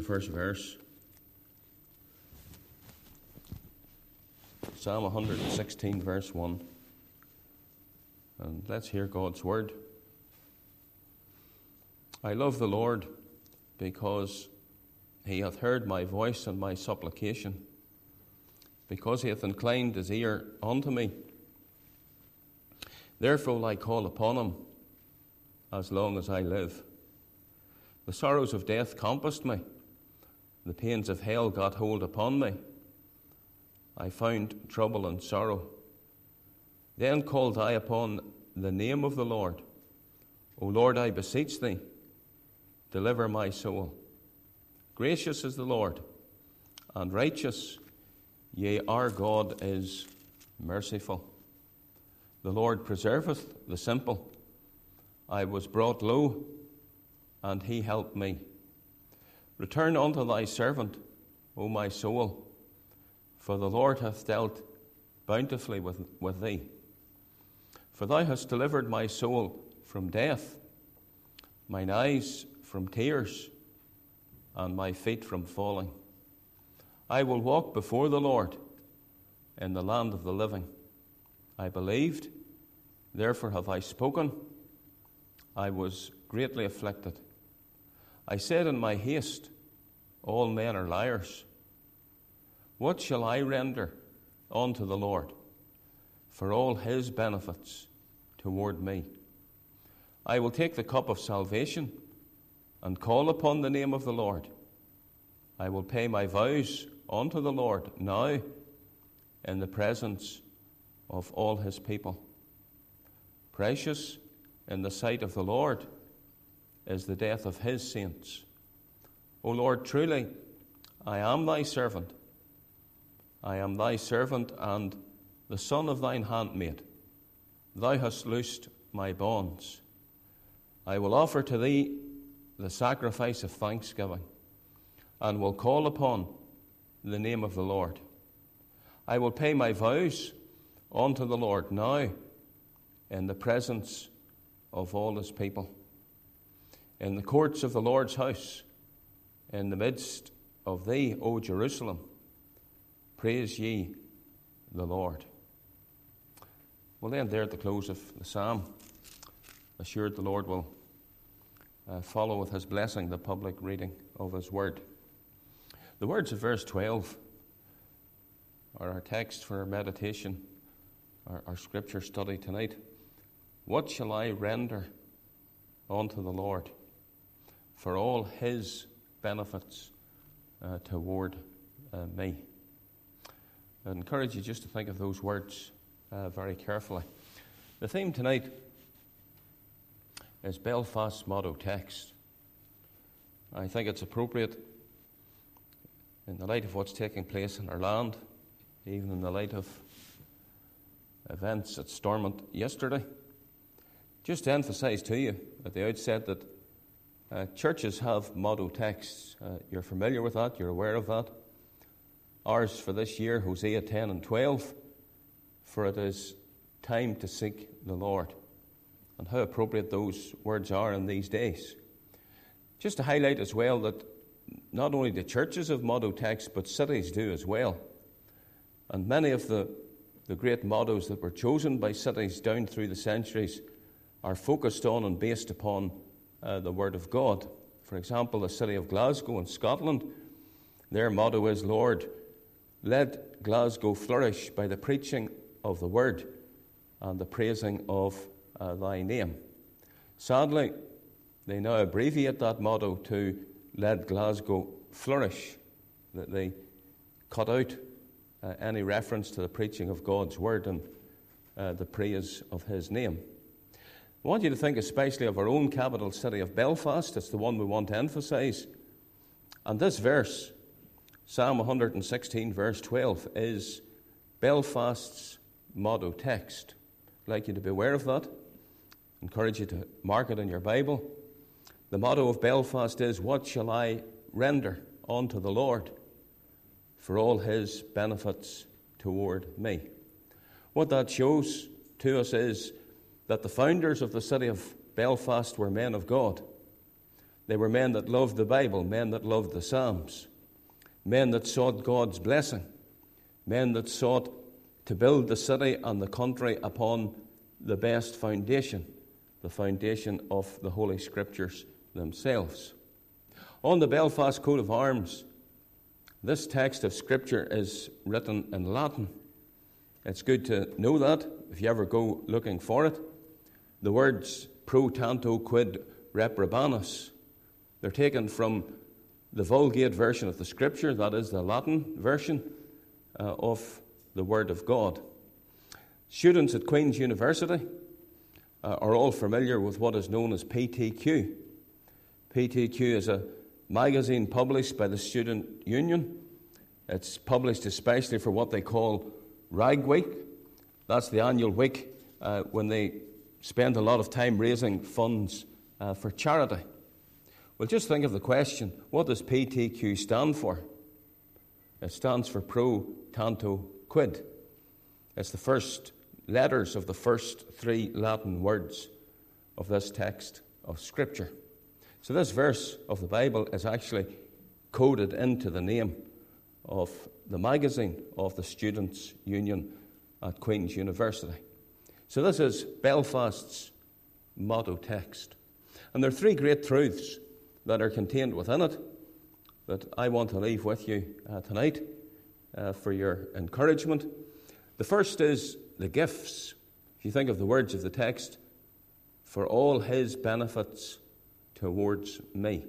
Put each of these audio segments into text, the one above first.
first verse. Psalm 116, verse 1. And let's hear God's word. I love the Lord because he hath heard my voice and my supplication, because he hath inclined his ear unto me. Therefore will I call upon him as long as I live. The sorrows of death compassed me. The pains of hell got hold upon me. I found trouble and sorrow. Then called I upon the name of the Lord. O Lord, I beseech thee, deliver my soul. Gracious is the Lord, and righteous, yea, our God is merciful. The Lord preserveth the simple. I was brought low, and he helped me. Return unto thy servant, O my soul, for the Lord hath dealt bountifully with thee. For thou hast delivered my soul from death, mine eyes from tears, and my feet from falling. I will walk before the Lord in the land of the living. I believed, therefore have I spoken. I was greatly afflicted. I said in my haste, all men are liars. What shall I render unto the Lord for all his benefits toward me? I will take the cup of salvation and call upon the name of the Lord. I will pay my vows unto the Lord now in the presence of all his people. Precious in the sight of the Lord is the death of his saints. O Lord, truly I am thy servant. I am thy servant and the son of thine handmaid. Thou hast loosed my bonds. I will offer to thee the sacrifice of thanksgiving, and will call upon the name of the Lord. I will pay my vows unto the Lord now in the presence of all his people. In the courts of the Lord's house, in the midst of thee, O Jerusalem, praise ye the Lord. We'll end there at the close of the psalm, assured the Lord will follow with his blessing the public reading of his word. The words of verse 12 are our text for our meditation, our scripture study tonight. What shall I render unto the Lord for all his benefits toward me? I encourage you just to think of those words very carefully. The theme tonight is Belfast's motto text. I think it's appropriate in the light of what's taking place in our land, even in the light of events at Stormont yesterday, just to emphasise to you at the outset that churches have motto texts. You're familiar with that, you're aware of that. Ours for this year, Hosea 10 and 12, for it is time to seek the Lord. And how appropriate those words are in these days. Just to highlight as well that not only the churches have motto texts, but cities do as well. And many of the great mottos that were chosen by cities down through the centuries are focused on and based upon the Word of God. For example, the city of Glasgow in Scotland, their motto is, Lord, let Glasgow flourish by the preaching of the Word and the praising of thy name. Sadly, they now abbreviate that motto to let Glasgow flourish, that they cut out any reference to the preaching of God's Word and the praise of his name. I want you to think especially of our own capital city of Belfast. It's the one we want to emphasise. And this verse, Psalm 116, verse 12, is Belfast's motto text. I'd like you to be aware of that. Encourage you to mark it in your Bible. The motto of Belfast is, what shall I render unto the Lord for all his benefits toward me? What that shows to us is that the founders of the city of Belfast were men of God. They were men that loved the Bible, men that loved the Psalms, men that sought God's blessing, men that sought to build the city and the country upon the best foundation, the foundation of the Holy Scriptures themselves. On the Belfast coat of arms, this text of Scripture is written in Latin. It's good to know that if you ever go looking for it. The words pro tanto quid reprobamus, they're taken from the Vulgate version of the Scripture, that is the Latin version of the Word of God. Students at Queen's University are all familiar with what is known as PTQ. PTQ is a magazine published by the Student Union. It's published especially for what they call Rag Week. That's the annual week when they spend a lot of time raising funds for charity. Well, just think of the question, what does PTQ stand for? It stands for pro tanto quid. It's the first letters of the first three Latin words of this text of Scripture. So this verse of the Bible is actually coded into the name of the magazine of the Students' Union at Queen's University. So this is Belfast's motto text. And there are three great truths that are contained within it that I want to leave with you tonight for your encouragement. The first is the gifts. If you think of the words of the text, for all his benefits towards me.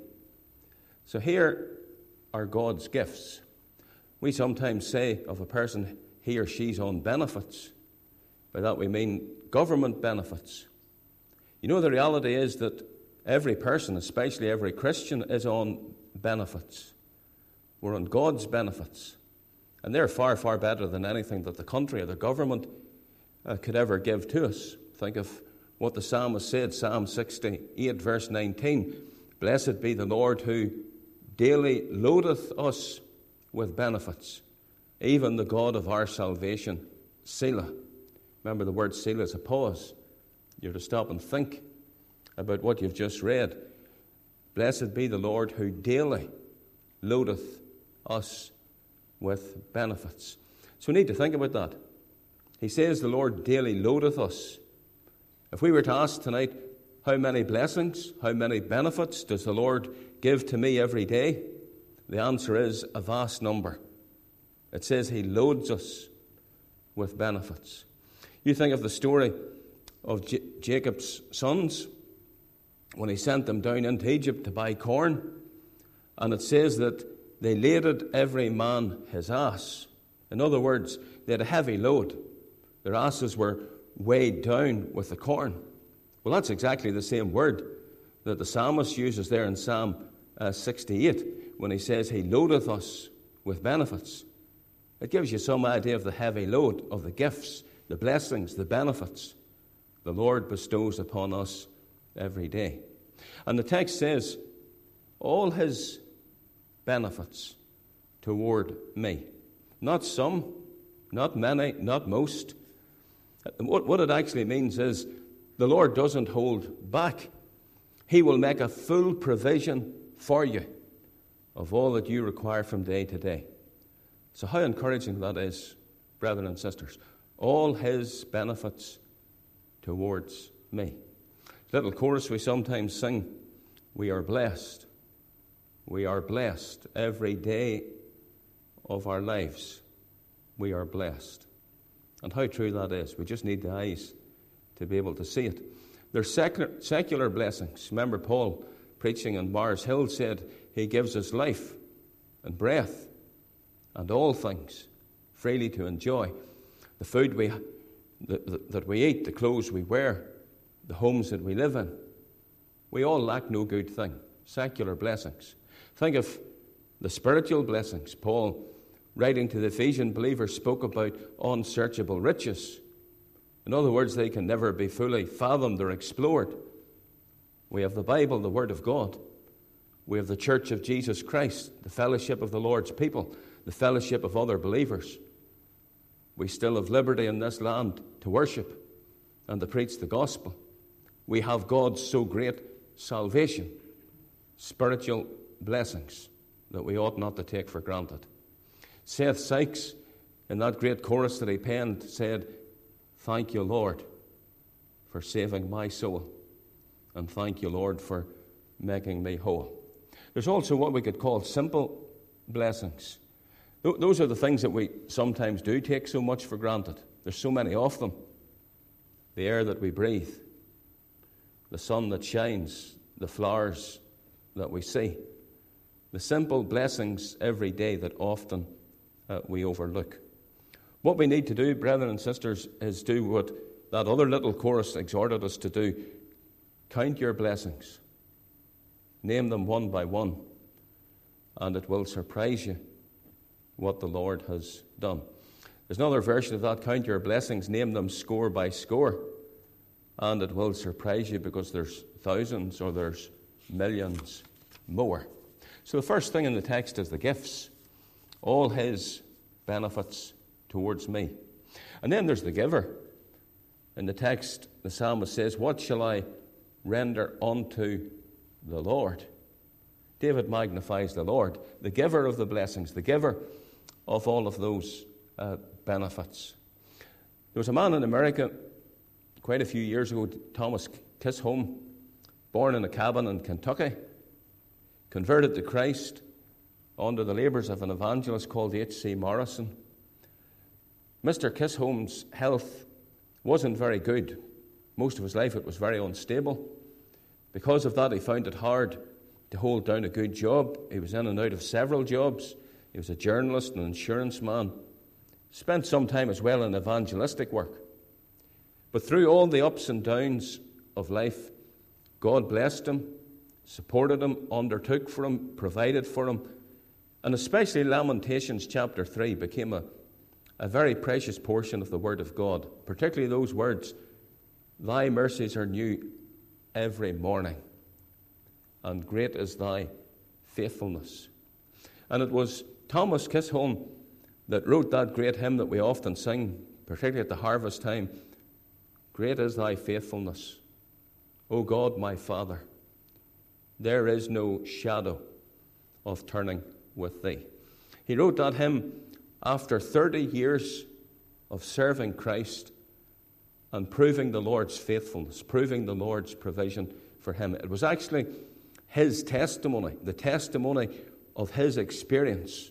So here are God's gifts. We sometimes say of a person, he or she's on benefits. By that we mean government benefits. You know, the reality is that every person, especially every Christian, is on benefits. We're on God's benefits. And they're far, far better than anything that the country or the government could ever give to us. Think of what the psalmist said, Psalm 68, verse 19. Blessed be the Lord who daily loadeth us with benefits, even the God of our salvation, Selah. Remember, the word Selah is a pause. You're to stop and think about what you've just read. Blessed be the Lord who daily loadeth us with benefits. So we need to think about that. He says the Lord daily loadeth us. If we were to ask tonight, how many blessings, how many benefits does the Lord give to me every day? The answer is a vast number. It says he loads us with benefits. You think of the story of Jacob's sons when he sent them down into Egypt to buy corn, and it says that they laded every man his ass. In other words, they had a heavy load. Their asses were weighed down with the corn. Well, that's exactly the same word that the psalmist uses there in Psalm 68 when he says he loadeth us with benefits. It gives you some idea of the heavy load of the gifts, the blessings, the benefits the Lord bestows upon us every day. And the text says, all his benefits toward me. Not some, not many, not most. What it actually means is the Lord doesn't hold back. He will make a full provision for you of all that you require from day to day. So how encouraging that is, brethren and sisters. All his benefits towards me. Little chorus we sometimes sing, we are blessed. We are blessed every day of our lives. We are blessed. And how true that is. We just need the eyes to be able to see it. There's secular blessings. Remember Paul preaching on Mars Hill said he gives us life and breath and all things freely to enjoy. The food that we eat, the clothes we wear, the homes that we live in. We all lack no good thing. Secular blessings. Think of the spiritual blessings. Paul, writing to the Ephesian believers, spoke about unsearchable riches. In other words, they can never be fully fathomed or explored. We have the Bible, the Word of God. We have the Church of Jesus Christ, the fellowship of the Lord's people, the fellowship of other believers. We still have liberty in this land to worship and to preach the gospel. We have God's so great salvation. spiritual blessings that we ought not to take for granted. Seth Sykes, in that great chorus that he penned, said, "Thank you, Lord, for saving my soul, and thank you, Lord, for making me whole." There's also what we could call simple blessings. Those are the things that we sometimes do take so much for granted. There's so many of them. The air that we breathe, the sun that shines, the flowers that we see. The simple blessings every day that often we overlook. What we need to do, brethren and sisters, is do what that other little chorus exhorted us to do. Count your blessings. Name them one by one, and it will surprise you what the Lord has done. There's another version of that: count your blessings, name them score by score, and it will surprise you because there's thousands or there's millions more. So the first thing in the text is the gifts, all his benefits towards me. And then there's the giver. In the text, the psalmist says, "What shall I render unto the Lord?" David magnifies the Lord, the giver of the blessings, the giver of all of those benefits. There was a man in America quite a few years ago, Thomas Chisholm, born in a cabin in Kentucky, converted to Christ under the labours of an evangelist called H.C. Morrison. Mr. Chisholm's health wasn't very good. Most of his life it was very unstable. Because of that, he found it hard to hold down a good job. He was in and out of several jobs. He was a journalist and an insurance man. Spent some time as well in evangelistic work. But through all the ups and downs of life, God blessed him, supported him, undertook for him, provided for him. And especially Lamentations chapter 3 became a very precious portion of the Word of God, particularly those words, "Thy mercies are new every morning, and great is thy faithfulness." And it was Thomas Chisholm that wrote that great hymn that we often sing, particularly at the harvest time, "Great is thy faithfulness, O God my Father. There is no shadow of turning with thee." He wrote that hymn after 30 years of serving Christ and proving the Lord's faithfulness, proving the Lord's provision for him. It was actually his testimony, the testimony of his experience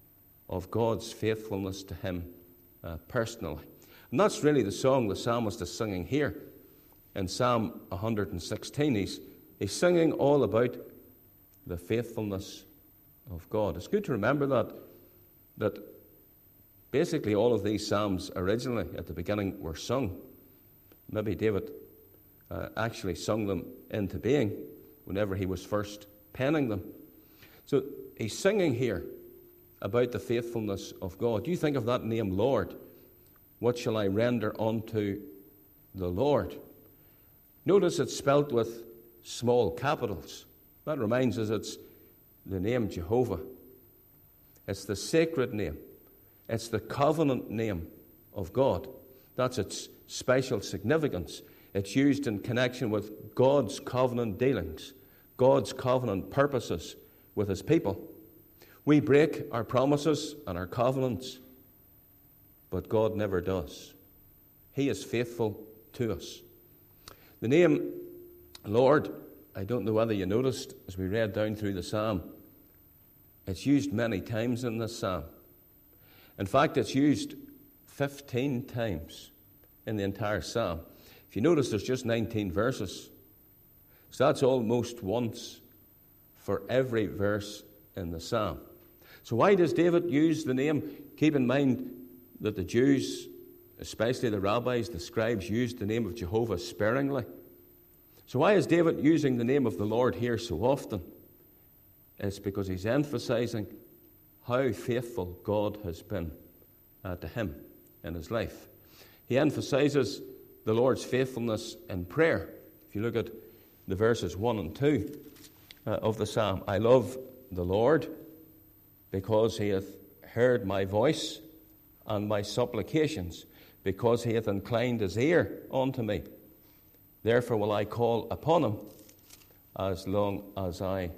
of God's faithfulness to him personally. And that's really the song the psalmist is singing here in Psalm 116. He's singing all about the faithfulness of God. It's good to remember that basically all of these psalms originally at the beginning were sung. Maybe David actually sung them into being whenever he was first penning them. So he's singing here about the faithfulness of God. You think of that name, Lord. What shall I render unto the Lord? Notice it's spelt with small capitals. That reminds us it's the name Jehovah. It's the sacred name. It's the covenant name of God. That's its special significance. It's used in connection with God's covenant dealings, God's covenant purposes with his people. We break our promises and our covenants, but God never does. He is faithful to us. The name Lord, I don't know whether you noticed as we read down through the psalm, it's used many times in this psalm. In fact, it's used 15 times in the entire psalm. If you notice, there's just 19 verses. So that's almost once for every verse in the psalm. So why does David use the name? Keep in mind that the Jews, especially the rabbis, the scribes, used the name of Jehovah sparingly. So why is David using the name of the Lord here so often? It's because he's emphasizing how faithful God has been to him in his life. He emphasizes the Lord's faithfulness in prayer. If you look at the verses 1 and 2 of the psalm, I love the Lord because he hath heard my voice and my supplications, because he hath inclined his ear unto me. Therefore will I call upon him as long as I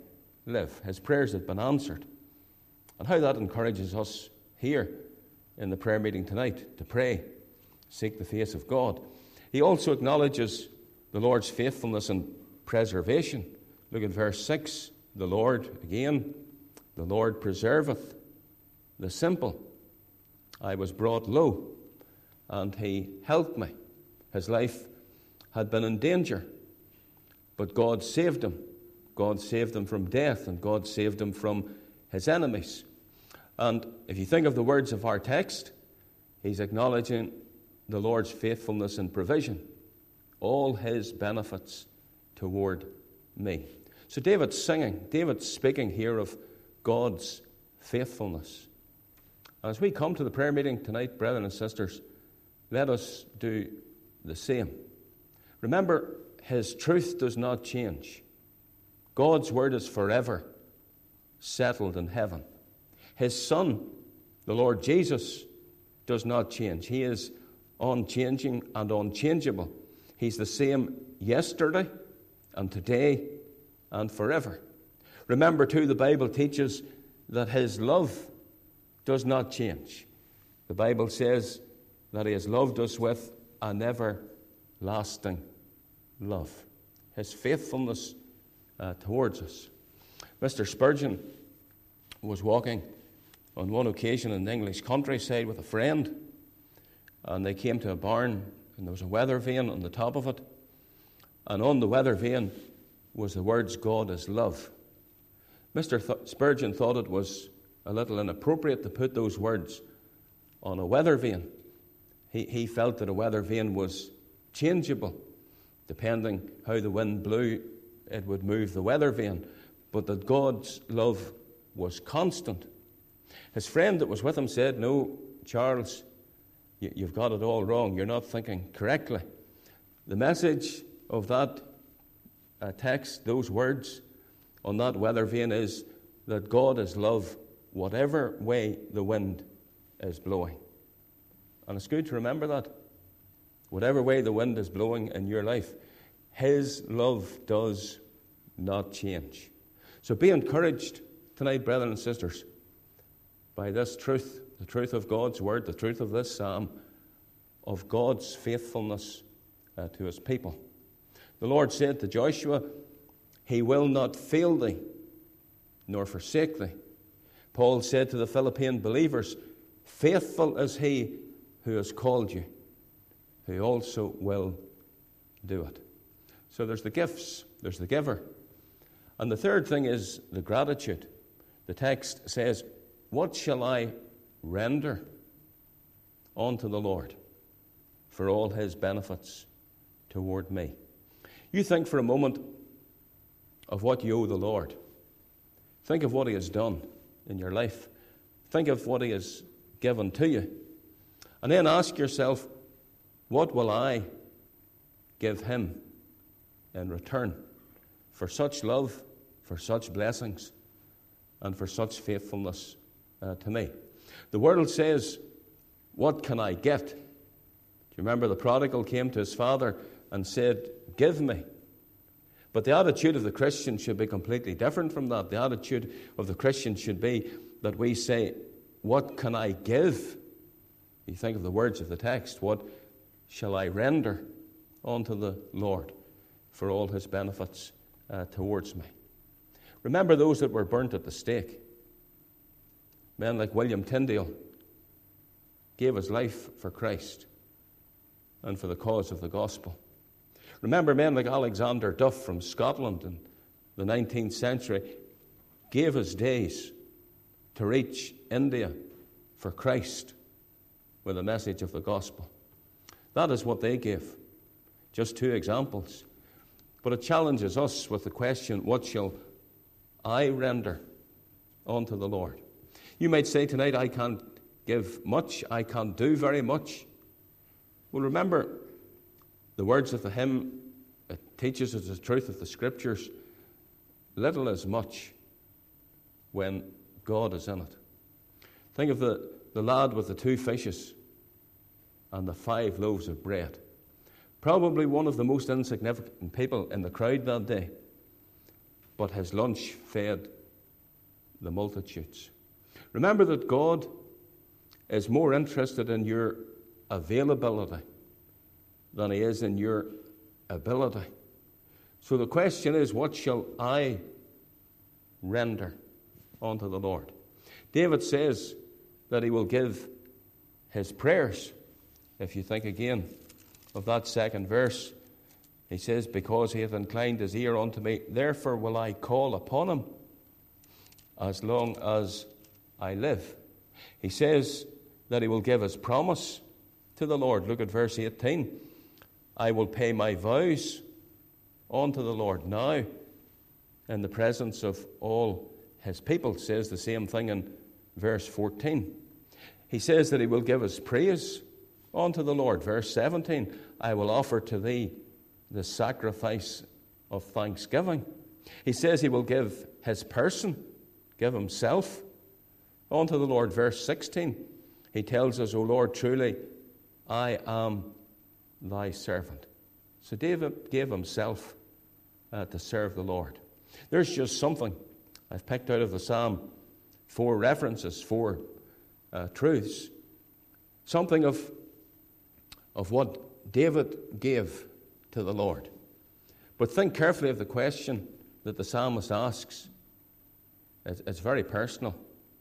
live. His prayers had been answered. And how that encourages us here in the prayer meeting tonight to pray, seek the face of God. He also acknowledges the Lord's faithfulness and preservation. Look at verse 6. The Lord, again, the Lord preserveth the simple. I was brought low, and he helped me. His life had been in danger, but God saved him. God saved him from death, and God saved him from his enemies. And if you think of the words of our text, he's acknowledging the Lord's faithfulness and provision, all his benefits toward me. So David's speaking here of God's faithfulness. As we come to the prayer meeting tonight, brethren and sisters, let us do the same. Remember, his truth does not change. God's word is forever settled in heaven. His Son, the Lord Jesus, does not change. He is unchanging and unchangeable. He's the same yesterday and today and forever. Remember, too, the Bible teaches that his love does not change. The Bible says that he has loved us with an everlasting love. His faithfulness towards us. Mr. Spurgeon was walking on one occasion in the English countryside with a friend, and they came to a barn, and there was a weather vane on the top of it, and on the weather vane was the words, God is love. Mr. Spurgeon thought it was a little inappropriate to put those words on a weather vane. He felt that a weather vane was changeable. Depending how the wind blew, it would move the weather vane, but that God's love was constant. His friend that was with him said, no, Charles, you've got it all wrong. You're not thinking correctly. The message of that text, those words on that weather vane, is that God is love whatever way the wind is blowing. And it's good to remember that. Whatever way the wind is blowing in your life, his love does not change. So be encouraged tonight, brethren and sisters, by this truth, the truth of God's word, the truth of this psalm, of God's faithfulness to his people. The Lord said to Joshua, he will not fail thee, nor forsake thee. Paul said to the Philippian believers, faithful is he who has called you, who also will do it. So there's the gifts, there's the giver. And the third thing is the gratitude. The text says, what shall I render unto the Lord for all his benefits toward me? You think for a moment of what you owe the Lord. Think of what he has done in your life. Think of what he has given to you. And then ask yourself, what will I give him in return for such love, for such blessings, and for such faithfulness to me? The world says, what can I get? Do you remember the prodigal came to his father and said, give me. But the attitude of the Christian should be completely different from that. The attitude of the Christian should be that we say, what can I give? You think of the words of the text, what shall I render unto the Lord for all his benefits towards me? Remember those that were burnt at the stake. Men like William Tyndale gave his life for Christ and for the cause of the gospel. Remember men like Alexander Duff from Scotland in the 19th century gave his days to reach India for Christ with the message of the gospel. That is what they gave. Just two examples. But it challenges us with the question, what shall I render unto the Lord? You might say tonight, I can't give much, I can't do very much. Well, remember the words of the hymn. It teaches us the truth of the Scriptures. Little is much when God is in it. Think of the lad with the 2 fishes and the 5 loaves of bread. Probably one of the most insignificant people in the crowd that day. but his lunch fed the multitudes. Remember that God is more interested in your availability than he is in your ability. So the question is, what shall I render unto the Lord? David says that he will give his prayers. If you think again of that second verse, he says, because he hath inclined his ear unto me, therefore will I call upon him as long as I live. He says that he will give his promise to the Lord. Look at verse 18. I will pay my vows unto the Lord now in the presence of all his people. Says the same thing in verse 14. He says that he will give his praise unto the Lord. Verse 17, I will offer to thee the sacrifice of thanksgiving. He says he will give his person, give himself unto the Lord. Verse 16, he tells us, O Lord, truly I am thy servant. So David gave himself to serve the Lord. There's just something I've picked out of the Psalm, 4 references, 4 truths. Something of what David gave to the Lord. But think carefully of the question that the psalmist asks. It's very personal.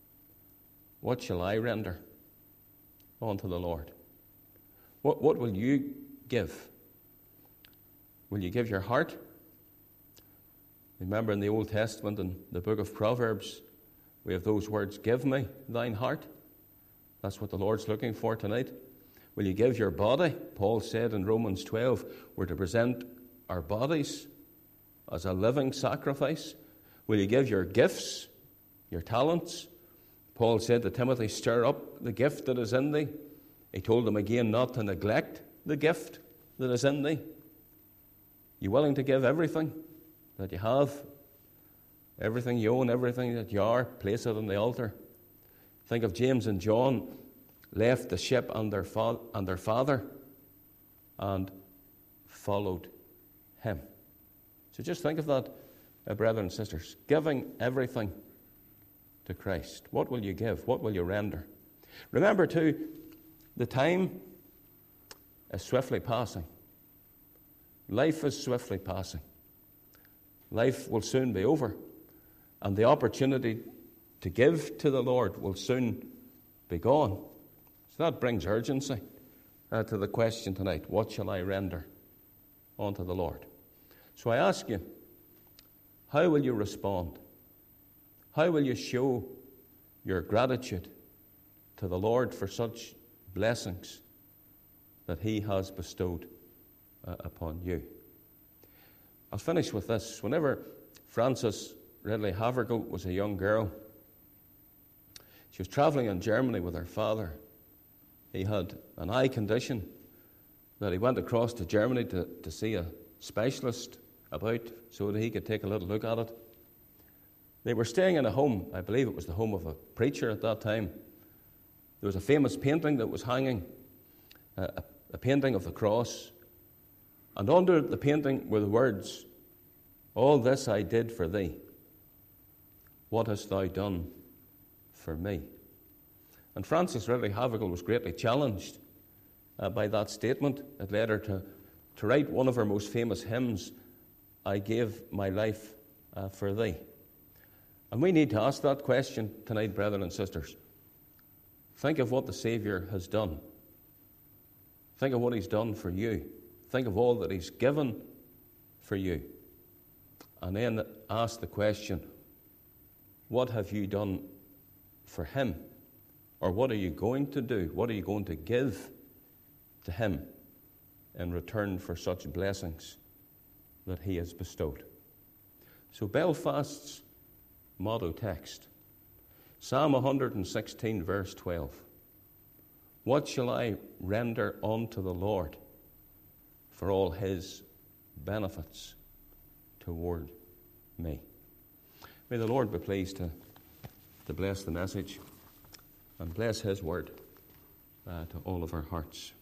What shall I render unto the Lord? What will you give? Will you give your heart? Remember in the Old Testament, in the book of Proverbs, we have those words, give me thine heart. That's what the Lord's looking for tonight. Will you give your body? Paul said in Romans 12, we're to present our bodies as a living sacrifice. Will you give your gifts, your talents? Paul said to Timothy, stir up the gift that is in thee. He told him again not to neglect the gift that is in thee. You willing to give everything that you have? Everything you own, everything that you are, place it on the altar. Think of James and John left the ship and their father and followed him. So just think of that, brothers and sisters. Giving everything to Christ. What will you give? What will you render? Remember too, the time is swiftly passing. Life is swiftly passing. Life will soon be over. And the opportunity to give to the Lord will soon be gone. So that brings urgency to the question tonight. What shall I render unto the Lord? So I ask you, how will you respond? How will you show your gratitude to the Lord for such blessings that he has bestowed upon you? I'll finish with this. Whenever Frances Ridley Havergal was a young girl, she was travelling in Germany with her father. He had an eye condition that he went across to Germany to see a specialist about so that he could take a little look at it. They were staying in a home, I believe it was the home of a preacher at that time. There was a famous painting that was hanging, a painting of the cross. And under the painting were the words, all this I did for thee. What hast thou done for me? And Frances Ridley Havergal was greatly challenged by that statement. It led her to write one of her most famous hymns, I gave my life for thee. And we need to ask that question tonight, brethren and sisters. Think of what the Saviour has done. Think of what he's done for you. Think of all that he's given for you. And then ask the question, what have you done for him? Or what are you going to do? What are you going to give to him in return for such blessings that he has bestowed? So Belfast's motto text, Psalm 116, verse 12. What shall I render unto the Lord for all his benefits toward me? May the Lord be pleased to bless the message and bless his word to all of our hearts.